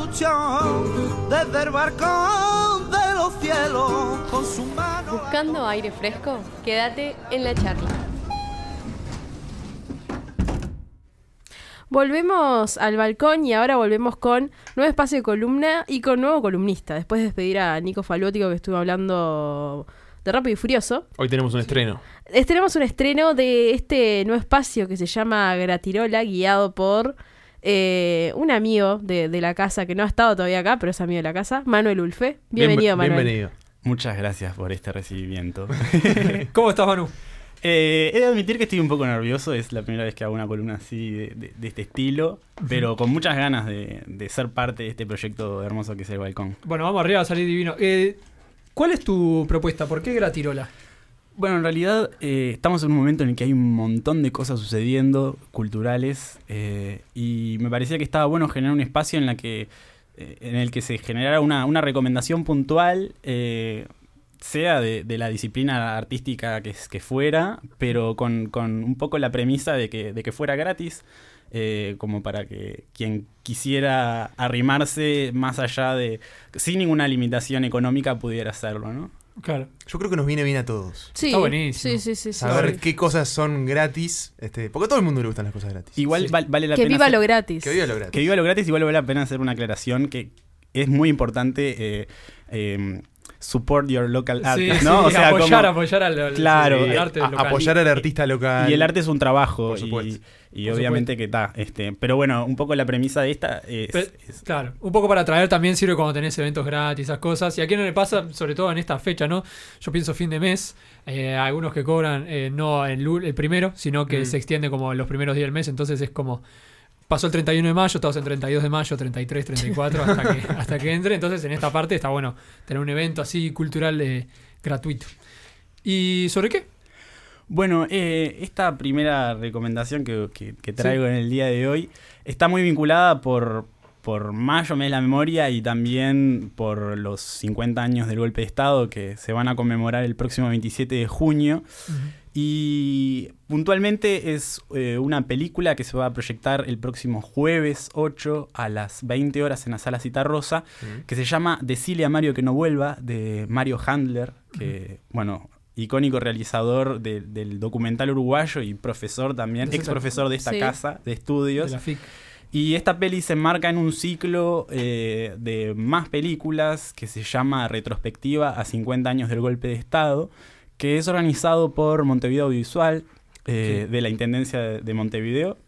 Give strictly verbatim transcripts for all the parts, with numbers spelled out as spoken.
ilusión desde el balcón de los cielos con su mano. Buscando aire fresco, quédate en la charla. Volvemos al balcón y ahora volvemos con nuevo espacio de columna y con nuevo columnista. Después de despedir a Nico Falótico, que estuvo hablando de Rápido y Furioso. Hoy tenemos un estreno. Tenemos un estreno de este nuevo espacio que se llama Gratirola, guiado por eh, un amigo de, de la casa que no ha estado todavía acá, pero es amigo de la casa, Manuel Ulfe. Bienvenido, Bien, Manuel. Bienvenido. Muchas gracias por este recibimiento. ¿Cómo estás, Manu? Eh, he de admitir que estoy un poco nervioso, es la primera vez que hago una columna así de, de, de este estilo, pero con muchas ganas de, de ser parte de este proyecto hermoso que es El Balcón. Bueno, vamos arriba a salir divino. Eh, ¿Cuál es tu propuesta? ¿Por qué Gratirola? Bueno, en realidad eh, estamos en un momento en el que hay un montón de cosas sucediendo, culturales, eh, y me parecía que estaba bueno generar un espacio en, la que, eh, en el que se generara una, una recomendación puntual, eh, sea de, de la disciplina artística que, que fuera, pero con, con un poco la premisa de que, de que fuera gratis, eh, como para que quien quisiera arrimarse más allá de, sin ninguna limitación económica, pudiera hacerlo, ¿no? Claro. Yo creo que nos viene bien a todos. Sí, Está buenísimo. Sí, sí, sí. sí. Saber qué cosas son gratis, este, porque a todo el mundo le gustan las cosas gratis. Igual Sí. val- vale la Que pena viva hacer- lo gratis. Que viva lo gratis. Que viva lo gratis, igual vale la pena hacer una aclaración que es muy importante. Eh, eh, support your local artist, Sí, ¿no? sí, o sea, apoyar, como, apoyar al, al- Claro, al eh, arte A- local. apoyar al artista local. y el arte es un trabajo, Por y, supuesto. y Por obviamente que está. Este, pero bueno, un poco la premisa de esta es, Pe- es- Claro, un poco para atraer también sirve cuando tenés eventos gratis, esas cosas. Y a quién no le pasa, sobre todo en esta fecha, ¿no? Yo pienso fin de mes, eh, algunos que cobran eh, no el, lu- el primero, sino que Mm. se extiende como los primeros días del mes. Entonces es como, pasó el treinta y uno de mayo, estamos en treinta y dos de mayo, treinta y tres, treinta y cuatro, hasta que, hasta que entre. Entonces en esta parte está bueno tener un evento así cultural eh, gratuito. ¿Y sobre qué? Bueno, eh, esta primera recomendación que, que- que traigo en el día de hoy está muy vinculada por, por Mayo, Mes de la Memoria, y también por los cincuenta años del golpe de Estado que se van a conmemorar el próximo veintisiete de junio. Y puntualmente es eh, una película que se va a proyectar el próximo jueves ocho a las veinte horas en la Sala Citarrosa, Mm. que se llama Decile a Mario que no vuelva, de Mario Handler, que, bueno, icónico realizador de- del documental uruguayo y profesor también, Exacto. ex profesor de esta Sí. casa de De estudios. la F I C. Y esta peli se enmarca en un ciclo eh, de más películas que se llama Retrospectiva a cincuenta años del golpe de Estado, que es organizado por Montevideo Audiovisual, eh, Sí. de la Intendencia de, de Montevideo.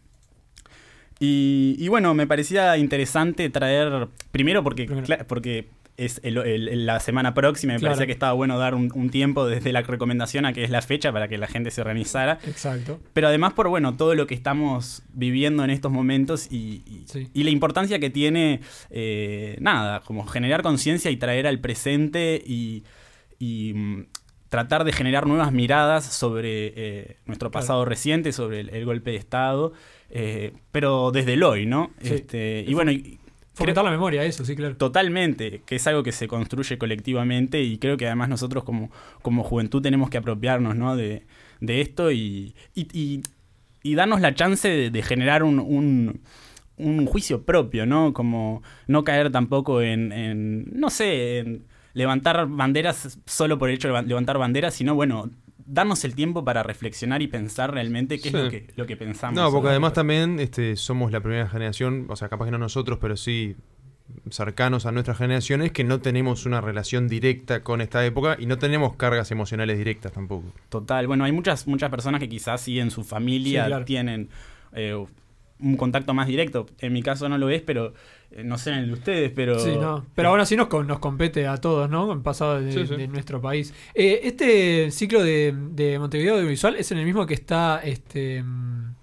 Y, y bueno, me parecía interesante traer, primero porque, Primero. cla- porque es el- el- el- la semana próxima, me Claro. parecía que estaba bueno dar un, un tiempo desde la recomendación a que es la fecha para que la gente se organizara. Exacto. Pero además por, bueno, todo lo que estamos viviendo en estos momentos y, y- Sí. y la importancia que tiene, eh, nada, como generar conciencia y traer al presente y, y, mm, tratar de generar nuevas miradas sobre eh, nuestro Claro. pasado reciente, sobre el, el golpe de Estado, eh, pero desde el hoy, ¿no? Sí. Este, y bueno, y- Fomentar la memoria, eso, sí, claro. Totalmente, que es algo que se construye colectivamente y creo que además nosotros como, como juventud tenemos que apropiarnos, ¿no? de, de esto y, y, y- y darnos la chance de, de generar un, un, un juicio propio, ¿no? Como no caer tampoco en, en, no sé, en levantar banderas solo por el hecho de levantar banderas, sino, bueno, darnos el tiempo para reflexionar y pensar realmente qué Sí. es lo que, lo que pensamos. No, porque sobre- además también este, somos la primera generación, o sea, capaz que no nosotros, pero sí cercanos a nuestras generaciones, que no tenemos una relación directa con esta época y no tenemos cargas emocionales directas tampoco. Total, bueno, hay muchas, muchas personas que quizás sí en su familia Sí, claro. tienen eh, un contacto más directo. En mi caso no lo es, pero eh, no sé en el de ustedes, pero... Sí, no. Pero aún así nos, con- nos compete a todos, ¿no? En pasado de, Sí, sí. de nuestro país. Eh, este ciclo de, de Montevideo Audiovisual es en el mismo que está este mm,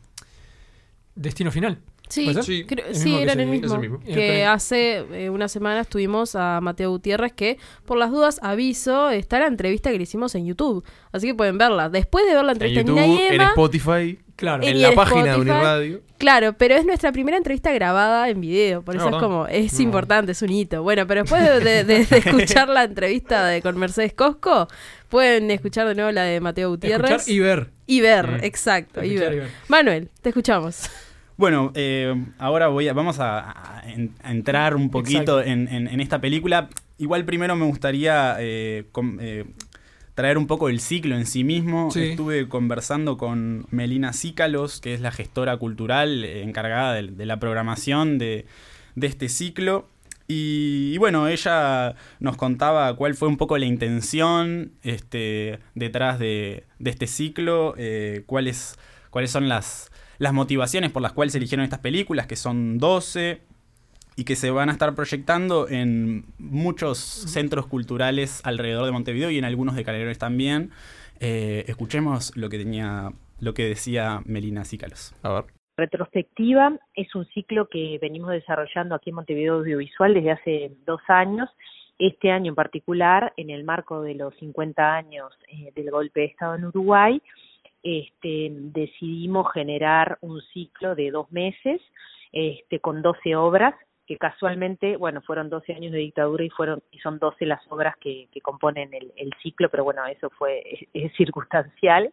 Destino Final. Sí, ¿Puede ser? Sí, creo- el sí, mismo que era se- en el es mismo. el mismo. Que Ok. hace eh, una semana estuvimos a Mateo Gutiérrez, que por las dudas, aviso, está la entrevista que le hicimos en YouTube. Así que pueden verla. Después de ver la En entrevista de YouTube, Nina y en Emma, Spotify, Claro. En- en y la en página de Spotify. Uniradio. claro, pero es nuestra primera entrevista grabada en video. Por Ah, eso es ¿verdad? como, es No. importante, es un hito. Bueno, pero después de, de- de- de escuchar la entrevista de con Mercedes Cosco, pueden escuchar de nuevo la de Mateo Gutiérrez. Escuchar y ver. Y ver, Mm. exacto, y Escuchar ver. y ver. Manuel, te escuchamos. Bueno, eh, ahora voy a, vamos a, a, en, a entrar un poquito en, en, en esta película. Igual primero me gustaría eh, com, eh, traer un poco el ciclo en sí mismo. Sí. Estuve conversando con Melina Cícalos, que es la gestora cultural eh, encargada de, de la programación de, de este ciclo. Y, y bueno, ella nos contaba cuál fue un poco la intención este, detrás de, de este ciclo, eh, cuáles, cuáles son las, las motivaciones por las cuales se eligieron estas películas, que son doce, y que se van a estar proyectando en muchos centros culturales alrededor de Montevideo y en algunos de Canelones también. Eh, escuchemos lo que tenía, lo que decía Melina Cícalos. A ver. Retrospectiva es un ciclo que venimos desarrollando aquí en Montevideo Audiovisual desde hace dos años. Este año en particular, en el marco de los cincuenta años eh, del golpe de Estado en Uruguay, este, decidimos generar un ciclo de dos meses este, con doce obras, que casualmente, bueno, fueron doce años de dictadura y fueron y son doce las obras que, que componen el, el ciclo, pero bueno, eso fue es, es circunstancial.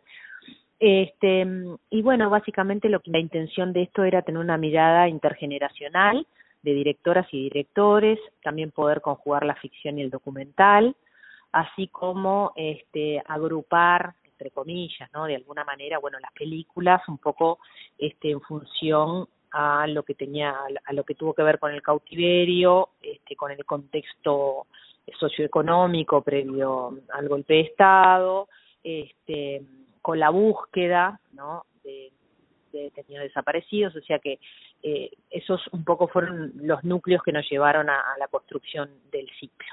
Este, y bueno, básicamente lo que la intención de esto era tener una mirada intergeneracional de directoras y directores, también poder conjugar la ficción y el documental, así como este agrupar, entre comillas, ¿no? De alguna manera, bueno, las películas un poco este en función a lo que tenía, a lo que tuvo que ver con el cautiverio, este, con el contexto socioeconómico previo al golpe de Estado, este con la búsqueda, ¿no? de, de detenidos desaparecidos, o sea que eh, esos un poco fueron los núcleos que nos llevaron a, a la construcción del ciclo.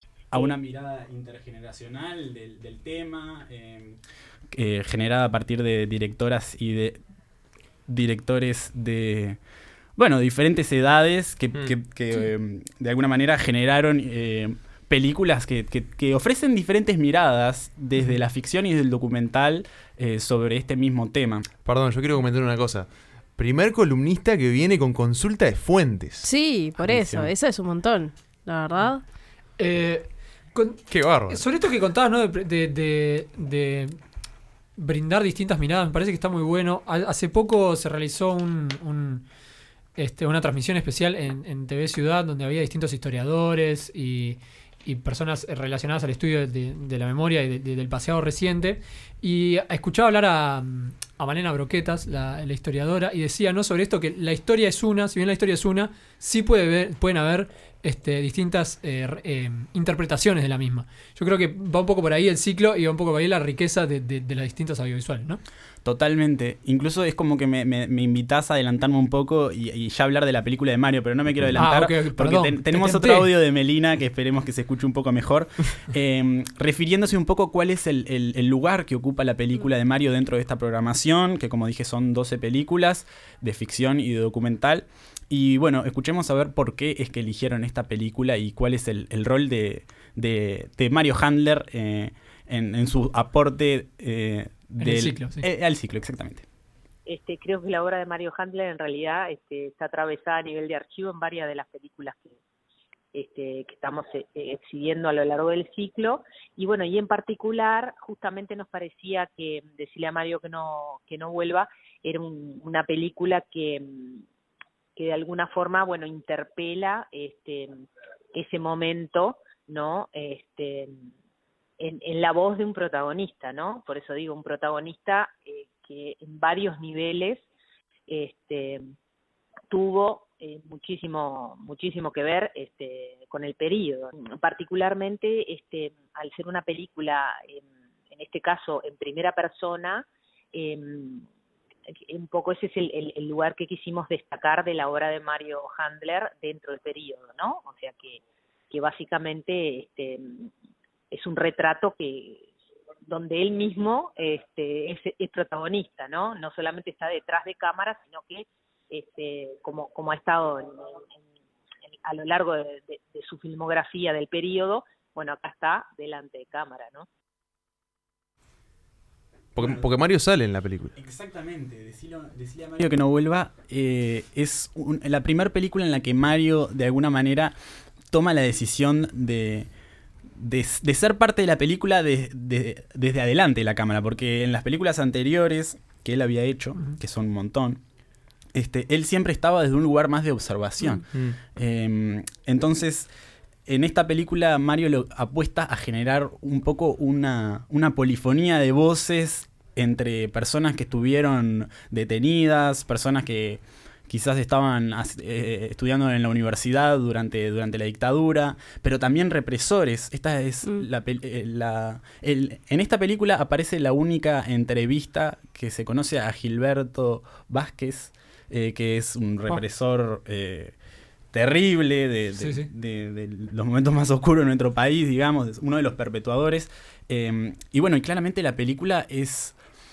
A una mirada intergeneracional del, del tema, eh, eh, generada a partir de directoras y de directores de, bueno, diferentes edades que, mm. que, que sí. eh, de alguna manera generaron Eh, películas que, que, que ofrecen diferentes miradas desde la ficción y del documental eh, sobre este mismo tema. Perdón, yo quiero comentar una cosa. Primer columnista que viene con consulta de fuentes. Sí, por Atención. Eso, eso es un montón, la verdad. Eh, con, Qué bárbaro. Sobre esto que contabas, ¿no? De, de, de, de brindar distintas miradas, me parece que está muy bueno. Hace poco se realizó un... un este, una transmisión especial en, en T V Ciudad donde había distintos historiadores y... y personas relacionadas al estudio de, de la memoria y de, de, del pasado reciente, y escuchaba hablar a, a Malena Broquetas, la, la historiadora, y decía, ¿no?, sobre esto que la historia es una, si bien la historia es una, sí puede ver, pueden haber este, distintas eh, eh, interpretaciones de la misma. Yo creo que va un poco por ahí el ciclo y va un poco por ahí la riqueza de, de, de las distintas audiovisuales, ¿no? Totalmente. Incluso es como que me, me, me invitas a adelantarme un poco y, y ya hablar de la película de Mario, pero no me quiero adelantar ah, okay, okay, porque ten, tenemos otro audio de Melina que esperemos que se escuche un poco mejor, eh, refiriéndose un poco cuál es el, el, el lugar que ocupa la película de Mario dentro de esta programación, que como dije son doce películas de ficción y de documental. Y bueno, escuchemos a ver por qué es que eligieron esta película y cuál es el, el rol de, de, de Mario Handler eh, en, en su aporte eh, del, el ciclo, sí. eh, al ciclo, exactamente. Este, creo que la obra de Mario Handler en realidad este, está atravesada a nivel de archivo en varias de las películas que, este, que estamos eh, exhibiendo a lo largo del ciclo. Y bueno, y en particular, justamente nos parecía que decirle a Mario que no, que no vuelva era un, una película que, que de alguna forma, bueno, interpela este, ese momento, ¿no? Este, En, en la voz de un protagonista, ¿no? Por eso digo, un protagonista eh, que en varios niveles este, tuvo eh, muchísimo muchísimo que ver este, con el periodo. Particularmente, este, al ser una película, en, en este caso, en primera persona, eh, un poco ese es el, el, el lugar que quisimos destacar de la obra de Mario Handler dentro del periodo, ¿no? O sea que, que básicamente... este es un retrato que donde él mismo este, es, es protagonista, ¿no? No solamente está detrás de cámara, sino que este, como, como ha estado en, en, en, a lo largo de, de, de su filmografía del periodo, bueno, acá está delante de cámara, ¿no? Porque, porque Mario sale en la película. Exactamente, decirle, decirle a Mario que no vuelva eh, es un, la primera película en la que Mario de alguna manera toma la decisión de... De, de ser parte de la película de, de, desde adelante de la cámara, porque en las películas anteriores que él había hecho, uh-huh. que son un montón, este, él siempre estaba desde un lugar más de observación. Mm. Eh, entonces, en esta película Mario lo apuesta a generar un poco una, una polifonía de voces entre personas que estuvieron detenidas, personas que quizás estaban eh, estudiando en la universidad durante, durante la dictadura, pero también represores. Esta es mm. la, la el, en esta película aparece la única entrevista que se conoce a Gilberto Vázquez, eh, que es un represor eh, terrible de, de, sí, sí. De, de, de los momentos más oscuros de nuestro país, digamos, uno de los perpetuadores. Eh, y bueno, y claramente la película es,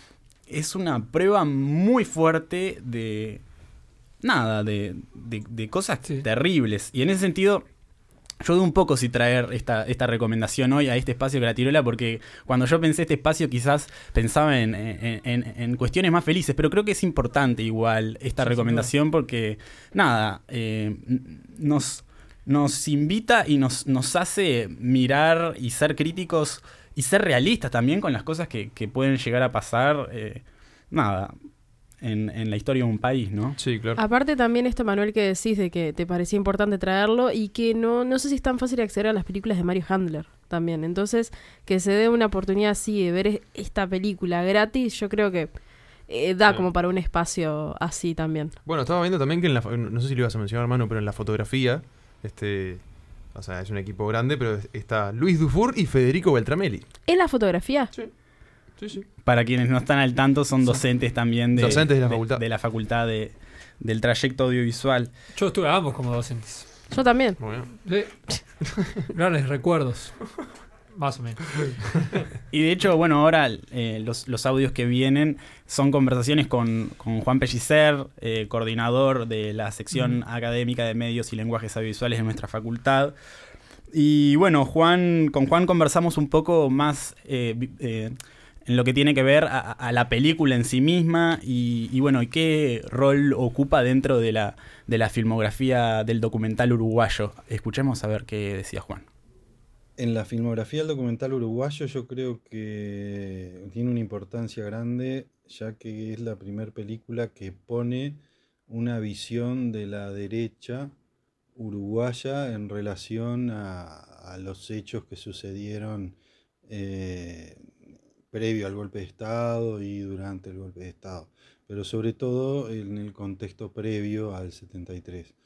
es una prueba muy fuerte de... Nada, de, de, de cosas sí. terribles. Y en ese sentido, yo dudo un poco si traer esta, esta recomendación hoy a este espacio Gratirola, porque cuando yo pensé este espacio quizás pensaba en, en, en, en cuestiones más felices, pero creo que es importante igual esta sí, recomendación porque, nada, eh, nos, nos invita y nos, nos hace mirar y ser críticos y ser realistas también con las cosas que, que pueden llegar a pasar, eh, nada... En, en la historia de un país, ¿no? Sí, claro. Aparte también esto, Manuel, que decís de que te parecía importante traerlo y que no, no sé si es tan fácil acceder a las películas de Mario Handler también. Entonces, que se dé una oportunidad así de ver esta película gratis, yo creo que eh, da sí. como para un espacio así también. Bueno, estaba viendo también que en la, no sé si lo ibas a mencionar, hermano, pero en la fotografía, este, o sea, es un equipo grande, pero está Luis Dufour y Federico Beltramelli. ¿En la fotografía? Sí. Sí, sí. Para quienes no están al tanto, son docentes también de, docentes de la facultad, de, de, la facultad de, del trayecto audiovisual. Yo estuve a ambos como docentes. Yo también. Muy bien. Sí. Grandes recuerdos. Más o menos. Y de hecho, bueno, ahora eh, los, los audios que vienen son conversaciones con, con Juan Pellicer, eh, coordinador de la sección mm. académica de medios y lenguajes audiovisuales de nuestra facultad. Y bueno, Juan, con Juan conversamos un poco más... Eh, eh, en lo que tiene que ver a, a la película en sí misma y, y bueno, y qué rol ocupa dentro de la, de la filmografía del documental uruguayo. Escuchemos a ver qué decía Juan. En la filmografía del documental uruguayo yo creo que tiene una importancia grande, ya que es la primera película que pone una visión de la derecha uruguaya en relación a, a los hechos que sucedieron eh, previo al golpe de Estado y durante el golpe de Estado, pero sobre todo en el contexto previo al setenta y tres.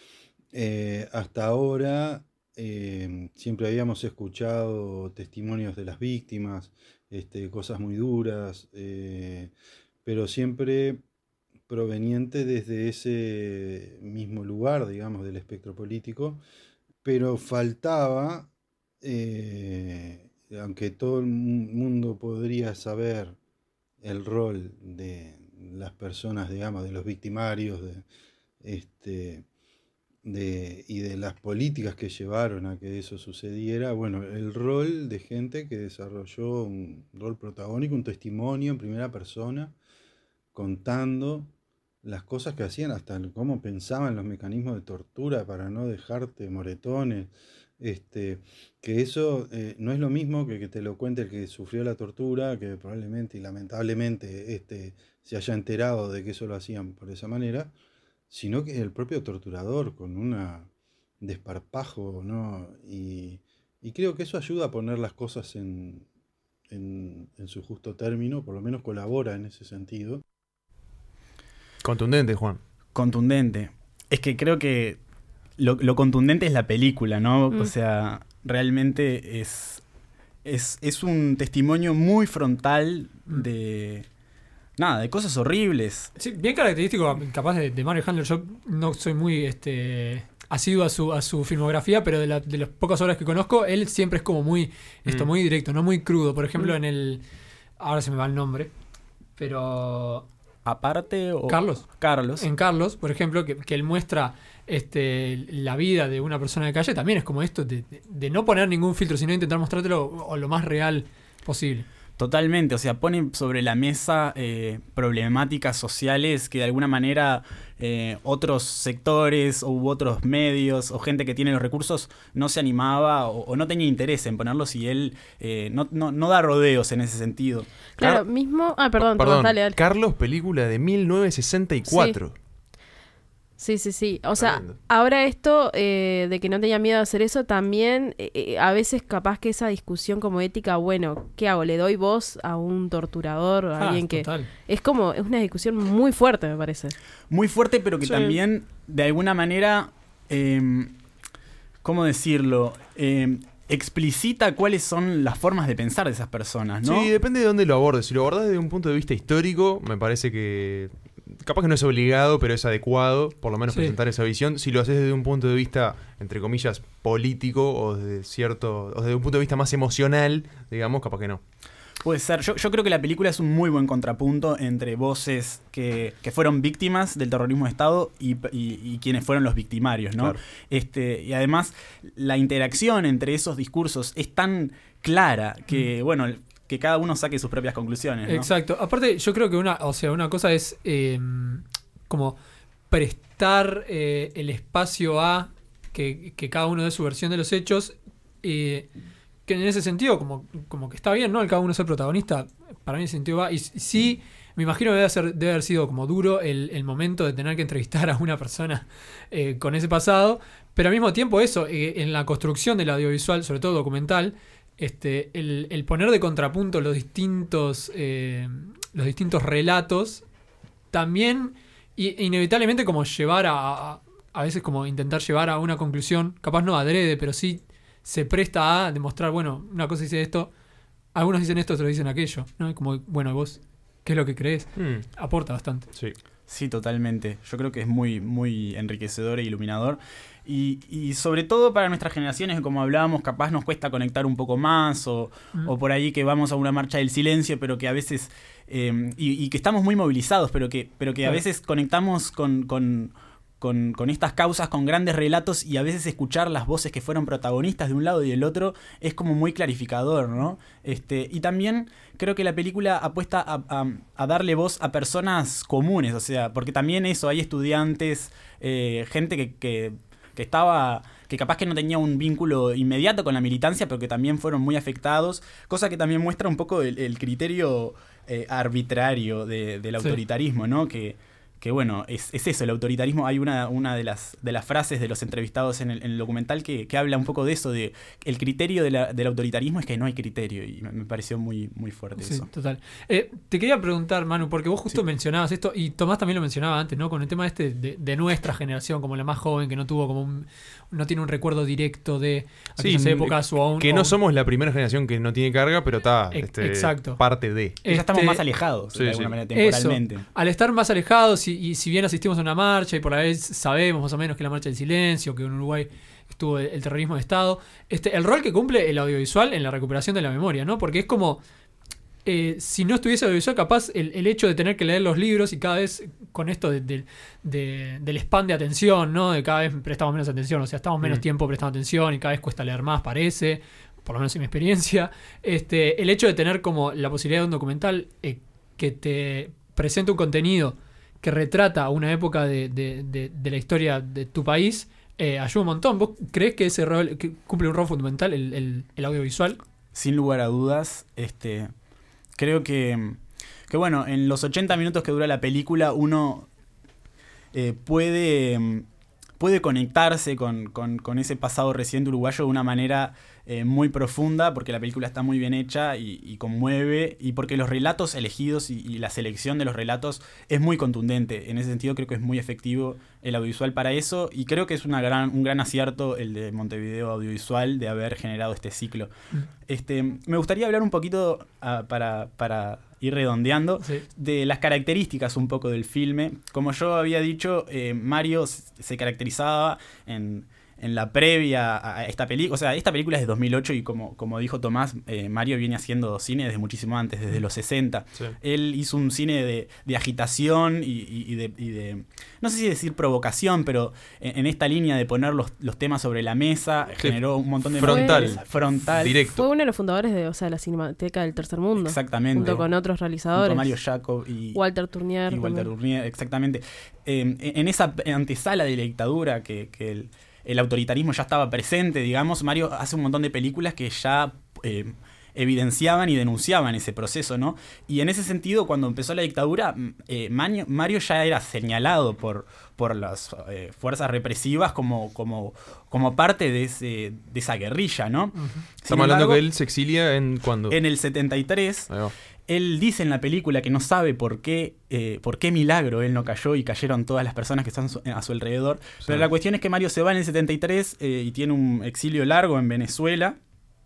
Eh, hasta ahora eh, siempre habíamos escuchado testimonios de las víctimas, este, cosas muy duras, eh, pero siempre proveniente desde ese mismo lugar, digamos, del espectro político, pero faltaba... Eh, aunque todo el mundo podría saber el rol de las personas, digamos, de los victimarios de, este, de, y de las políticas que llevaron a que eso sucediera, bueno, el rol de gente que desarrolló un rol protagónico, un testimonio en primera persona, contando las cosas que hacían, hasta cómo pensaban los mecanismos de tortura para no dejarte moretones. Este, que eso eh, no es lo mismo que que te lo cuente el que sufrió la tortura, que probablemente y lamentablemente este, se haya enterado de que eso lo hacían por esa manera, sino que el propio torturador con un desparpajo, ¿no? Y, y creo que eso ayuda a poner las cosas en, en, en su justo término, por lo menos colabora en ese sentido. Contundente, Juan. Contundente. Es que creo que Lo, lo contundente es la película, ¿no? Mm. O sea, realmente es, es, es un testimonio muy frontal de... Nada, de cosas horribles. Sí, bien característico, capaz, de, de Mario Handler. Yo no soy muy este, asiduo a su, a su filmografía, pero de, la, de las pocas obras que conozco, él siempre es como muy, mm. esto, muy directo, no muy crudo. Por ejemplo, mm. en el... Ahora se me va el nombre, pero... Aparte o... Carlos. Carlos. En Carlos, por ejemplo, que, que él muestra este, la vida de una persona de calle, también es como esto de, de, de no poner ningún filtro, sino intentar mostrártelo o lo más real posible. Totalmente, o sea, pone sobre la mesa eh, problemáticas sociales que de alguna manera eh, otros sectores u otros medios o gente que tiene los recursos no se animaba o, o no tenía interés en ponerlos y él eh, no, no, no da rodeos en ese sentido. Claro, Car- mismo... Ah, perdón, perdón, dale, dale. Carlos, película de mil novecientos sesenta y cuatro. Sí. Sí, sí, sí. O sea, Tremendo. ahora esto eh, de que no tenía miedo de hacer eso, también eh, eh, a veces capaz que esa discusión como ética, bueno, ¿qué hago? ¿Le doy voz a un torturador o a Ah, alguien que...? total. Es como, es una discusión muy fuerte, me parece. Muy fuerte, pero que Sí. también, de alguna manera, eh, ¿cómo decirlo? Eh, explicita cuáles son las formas de pensar de esas personas, ¿no? Sí, depende de dónde lo abordes. Si lo abordás desde un punto de vista histórico, me parece que capaz que no es obligado, pero es adecuado, por lo menos Sí. presentar esa visión. Si lo haces desde un punto de vista, entre comillas, político o desde cierto, o desde un punto de vista más emocional, digamos, capaz que no. Puede ser. Yo, yo creo que la película es un muy buen contrapunto entre voces que, que fueron víctimas del terrorismo de Estado y, y- y quienes fueron los victimarios, ¿no? Claro. Este, y además, la interacción entre esos discursos es tan clara que, bueno, que cada uno saque sus propias conclusiones, ¿no? Exacto. Aparte, yo creo que una, o sea, una cosa es eh, como prestar eh, el espacio a que, que cada uno dé su versión de los hechos. eh, que en ese sentido, como, como que está bien, ¿no? El cada uno ser protagonista. Para mí ese sentido va. Y s- sí, me imagino que debe, ser- debe haber sido como duro el, el momento de tener que entrevistar a una persona eh, con ese pasado. Pero al mismo tiempo, eso, eh, en la construcción del audiovisual, sobre todo documental, este, el, el poner de contrapunto los distintos, eh, los distintos relatos, también i- inevitablemente como llevar a, a, a veces como intentar llevar a una conclusión, capaz no adrede, pero sí se presta a demostrar, bueno, una cosa dice esto, algunos dicen esto, otros dicen aquello, ¿no? Y como, bueno, vos, ¿qué es lo que crees? Hmm, Aporta bastante. sí. Sí, totalmente. Yo creo que es muy, muy enriquecedor e iluminador. Y, y sobre todo para nuestras generaciones, que como hablábamos, capaz nos cuesta conectar un poco más, o, Mm. o por ahí que vamos a una marcha del silencio, pero que a veces, eh, y, y que estamos muy movilizados, pero que, pero que a Claro. veces conectamos con, con, con, con estas causas, con grandes relatos, y a veces escuchar las voces que fueron protagonistas de un lado y del otro es como muy clarificador, ¿no? Este, y también creo que la película apuesta a, a- a darle voz a personas comunes, o sea, porque también eso, hay estudiantes, eh, gente que, que, que estaba, que capaz que no tenía un vínculo inmediato con la militancia, pero que también fueron muy afectados, cosa que también muestra un poco el, el criterio eh, arbitrario de- del Sí. autoritarismo, ¿no? Que, que bueno, es, es eso, el autoritarismo. Hay una, una de, las, de las frases de los entrevistados en el, en el documental que, que habla un poco de eso, de el criterio de la- del autoritarismo es que no hay criterio, y me, me pareció muy, muy fuerte Sí, eso. total. Eh, te quería preguntar, Manu, porque vos justo Sí. mencionabas esto, y Tomás también lo mencionaba antes, ¿no? Con el tema este de, de nuestra generación, como la más joven, que no tuvo como un, no tiene un recuerdo directo de aquellas Sí, épocas o aún. Que no somos la primera generación que no tiene carga, pero está Ex- este, exacto. parte de. Ya estamos Este, más alejados, sí, de alguna sí. manera, Eso, temporalmente. al estar más alejados y, y si bien asistimos a una marcha y por la vez sabemos más o menos que la marcha del silencio, que en Uruguay estuvo el, el terrorismo de Estado, este, el rol que cumple el audiovisual en la recuperación de la memoria, ¿no? Porque es como, eh, si no estuviese audiovisual, capaz el, el hecho de tener que leer los libros y cada vez con esto de, de- de- del span de atención, ¿no? De cada vez prestamos menos atención, o sea, estamos menos Mm. tiempo prestando atención y cada vez cuesta leer más, parece, por lo menos en mi experiencia. Este, el hecho de tener como la posibilidad de un documental eh, que te presenta un contenido que retrata una época de, de- de- de la historia de tu país, eh, ayuda un montón. ¿Vos creés que ese rol que cumple un rol fundamental, el, el- el audiovisual? Sin lugar a dudas, este, creo que, que bueno, en los ochenta minutos que dura la película uno eh, puede, mm, puede conectarse con, con- con ese pasado reciente uruguayo de una manera eh, muy profunda, porque la película está muy bien hecha y, y conmueve, y porque los relatos elegidos y, y la selección de los relatos es muy contundente. En ese sentido creo que es muy efectivo el audiovisual para eso, y creo que es una gran, un gran acierto el de Montevideo Audiovisual de haber generado este ciclo. Mm. Este, me gustaría hablar un poquito, ah, para, para ir redondeando, Sí. de las características un poco del filme. Como yo había dicho, eh, Mario s- se caracterizaba en, en la previa a a esta película. O sea, esta película es de dos mil ocho y como, como dijo Tomás, eh, Mario viene haciendo cine desde muchísimo antes, desde los sesenta. Sí. Él hizo un cine de, de agitación y, y- y de, y de, no sé si decir provocación, pero en, en esta línea de poner los, los temas sobre la mesa, Sí. generó un montón de... Frontal. Frontal. Directo. Fue uno de los fundadores de, o sea, la Cinemateca del Tercer Mundo. Exactamente. Junto con otros Junto realizadores. a Mario Jacob y Walter Tournier. y Walter también. Urnier, exactamente. Eh, en esa antesala de la dictadura, que, que el, el autoritarismo ya estaba presente, digamos, Mario hace un montón de películas que ya eh, evidenciaban y denunciaban ese proceso, ¿no? Y en ese sentido, cuando empezó la dictadura, eh, Mario, Mario ya era señalado por, por las eh, fuerzas represivas como, como, como parte de, ese, de esa guerrilla, ¿no? Uh-huh. Estamos hablando que él se exilia en ¿cuándo? En el setenta y tres. Ahí va. Él dice en la película que no sabe por qué, eh, por qué milagro él no cayó y cayeron todas las personas que están a su alrededor. Sí. Pero la cuestión es que Mario se va en el setenta y tres eh, y tiene un exilio largo en Venezuela.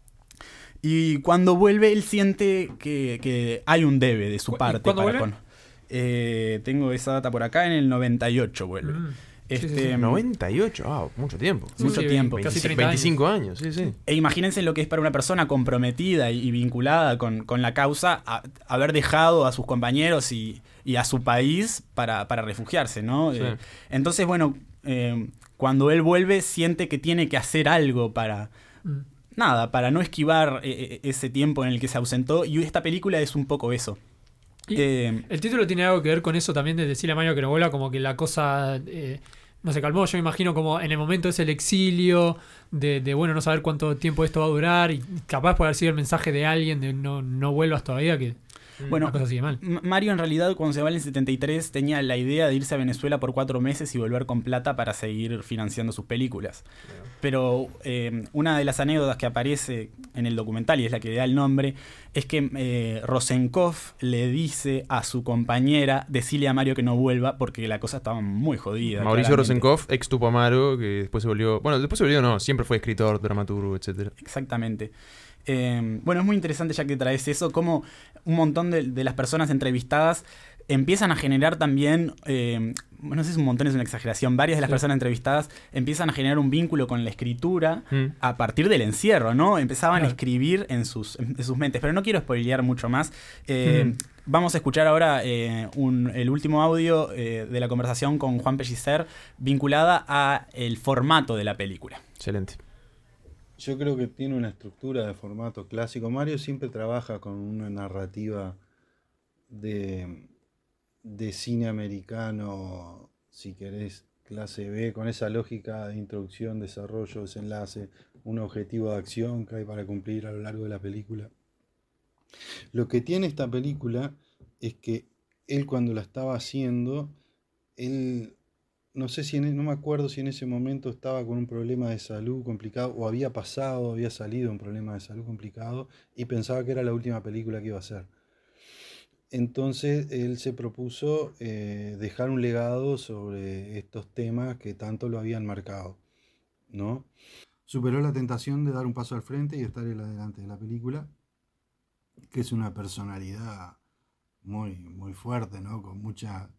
Y cuando vuelve, él siente que, que hay un debe de su parte. ¿Cuándo para vuelve? Con, eh, tengo esa data por acá, en el noventa y ocho vuelve. Mm. Este, Sí, sí, sí. noventa y ocho, ah, mucho tiempo. Mucho Sí, tiempo. casi veinticinco, treinta veinticinco años, sí, sí. E imagínense lo que es para una persona comprometida y, y vinculada con, con la causa a, haber dejado a sus compañeros y, y a su país para, para refugiarse, ¿no? Sí. Eh, entonces, bueno, eh, cuando él vuelve siente que tiene que hacer algo para... Mm. Nada, para no esquivar eh, ese tiempo en el que se ausentó. Y esta película es un poco eso. Y Eh, el título tiene algo que ver con eso también de decirle a Mario que no vuelva, como que la cosa eh, no se calmó. Yo me imagino como en el momento es el exilio, de, de bueno, no saber cuánto tiempo esto va a durar, y capaz puede haber sido el mensaje de alguien de no, no vuelvas todavía, que Bueno, la cosa sigue mal. M- Mario en realidad cuando se va en el setenta y tres tenía la idea de irse a Venezuela por cuatro meses y volver con plata para seguir financiando sus películas. Pero eh, una de las anécdotas que aparece en el documental, y es la que le da el nombre, es que eh, Rosenkopf le dice a su compañera, decirle a Mario que no vuelva porque la cosa estaba muy jodida. Mauricio claramente. Rosenkopf, ex Tupamaro, que después se volvió... Bueno, después se volvió, no, siempre fue escritor, dramaturgo, etcétera. Exactamente. Eh, bueno, es muy interesante ya que traes eso, cómo un montón de, de las personas entrevistadas empiezan a generar también, eh, no sé si un montón es una exageración, varias de las Sí. personas entrevistadas empiezan a generar un vínculo con la escritura Mm. a partir del encierro, ¿no? Empezaban Claro. a escribir en sus, en sus mentes, pero no quiero spoilear mucho más. Eh, Mm. Vamos a escuchar ahora eh, un, el último audio eh, de la conversación con Juan Pellicer vinculada a el formato de la película. Excelente. Yo creo que tiene una estructura de formato clásico. Mario siempre trabaja con una narrativa de, de cine americano, si querés, clase B, con esa lógica de introducción, desarrollo, desenlace, un objetivo de acción que hay para cumplir a lo largo de la película. Lo que tiene esta película es que él cuando la estaba haciendo, él... No sé si en, no me acuerdo si en ese momento estaba con un problema de salud complicado o había pasado, había salido un problema de salud complicado y pensaba que era la última película que iba a hacer. Entonces él se propuso eh, dejar un legado sobre estos temas que tanto lo habían marcado, ¿no? Superó la tentación de dar un paso al frente y estar en adelante de la película, que es una personalidad muy, muy fuerte, ¿no? Con mucha...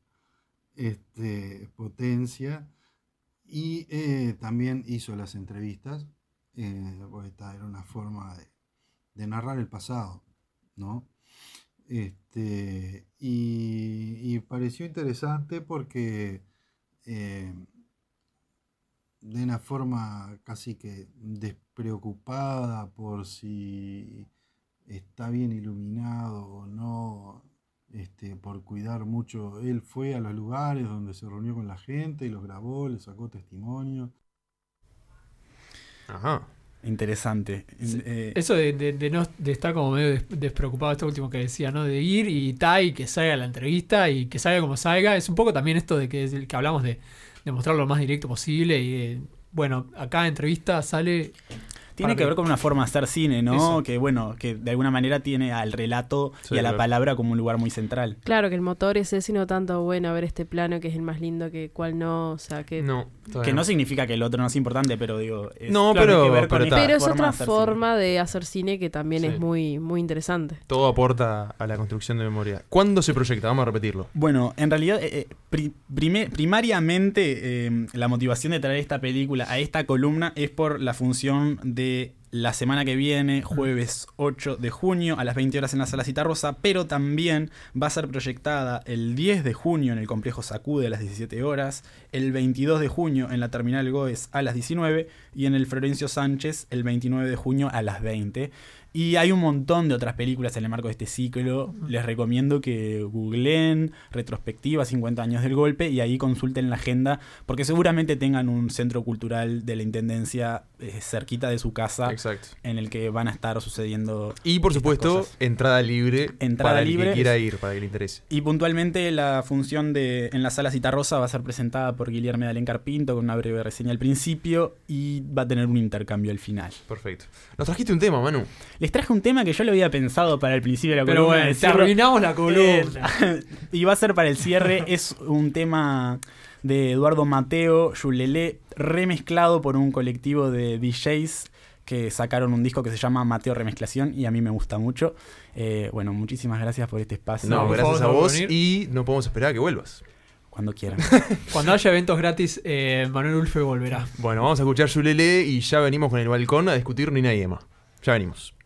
Este, potencia, y eh, también hizo las entrevistas, eh, porque esta era una forma de, de narrar el pasado, ¿no? Este, y, y pareció interesante porque eh, de una forma casi que despreocupada por si está bien iluminado o no, Este, por cuidar mucho, él fue a los lugares donde se reunió con la gente y los grabó, le sacó testimonio. Ajá. Interesante. Sí. Eh, Eso de, de, de no de estar como medio des- despreocupado, esto último que decía, ¿no? De ir y tal, y que salga la entrevista y que salga como salga. Es un poco también esto de que, es el que hablamos de, de mostrarlo lo más directo posible. Y de, bueno, acá entrevista sale. Tiene para que ver con una forma de hacer cine, ¿no? Eso. Que bueno, que de alguna manera tiene al relato Sí, y a la claro. palabra como un lugar muy central. Claro que el motor es ese, no tanto, bueno, a ver este plano que es el más lindo que cual no, o sea, que... No, Que no significa que el otro no es importante, pero digo... Es, No, claro, pero- hay que ver con pero esta está. Pero es forma otra de hacer forma de hacer cine que también Sí. es muy, muy interesante. Todo aporta a la construcción de memoria. ¿Cuándo se proyecta? Vamos a repetirlo. cine. Bueno, en realidad, eh, eh, pri- prime- primariamente eh, la motivación de traer esta película a esta columna es por la función de la semana que viene, jueves ocho de junio, a las veinte horas en la Sala Citarrosa, pero también va a ser proyectada el diez de junio en el Complejo Sacude a las diecisiete horas, el veintidós de junio en la Terminal Goes a las diecinueve y en el Florencio Sánchez el veintinueve de junio a las veinte. Y hay un montón de otras películas en el marco de este ciclo. Les recomiendo que googleen retrospectiva cincuenta años del golpe y ahí consulten la agenda, porque seguramente tengan un centro cultural de la Intendencia eh, cerquita de su casa. Exacto. En el que van a estar sucediendo. Y por supuesto, cosas. entrada libre Entrada para libre. el que quiera ir, para que le interese. Y puntualmente la función de en la Sala Citarrosa va a ser presentada por Guillermo de Alencar Pinto con una breve reseña al principio y va a tener un intercambio al final. Perfecto. Nos trajiste un tema, Manu. Les traje un tema que yo lo había pensado para el principio de la Pero columna. bueno, te decirlo. arruinamos la columna. Eh, y va a ser para el cierre. Es un tema de Eduardo Mateo, Yulelé, remezclado por un colectivo de D Js que sacaron un disco que se llama Mateo Remezclación y a mí me gusta mucho. Eh, bueno, muchísimas gracias por este espacio. No, por gracias favor, a por vos venir. y no podemos esperar a que vuelvas. Cuando quieran. Cuando haya eventos gratis, eh, Manuel Ulfe volverá. Bueno, vamos a escuchar Yulele y ya venimos con el balcón a discutir Nina y Emma. Ya venimos.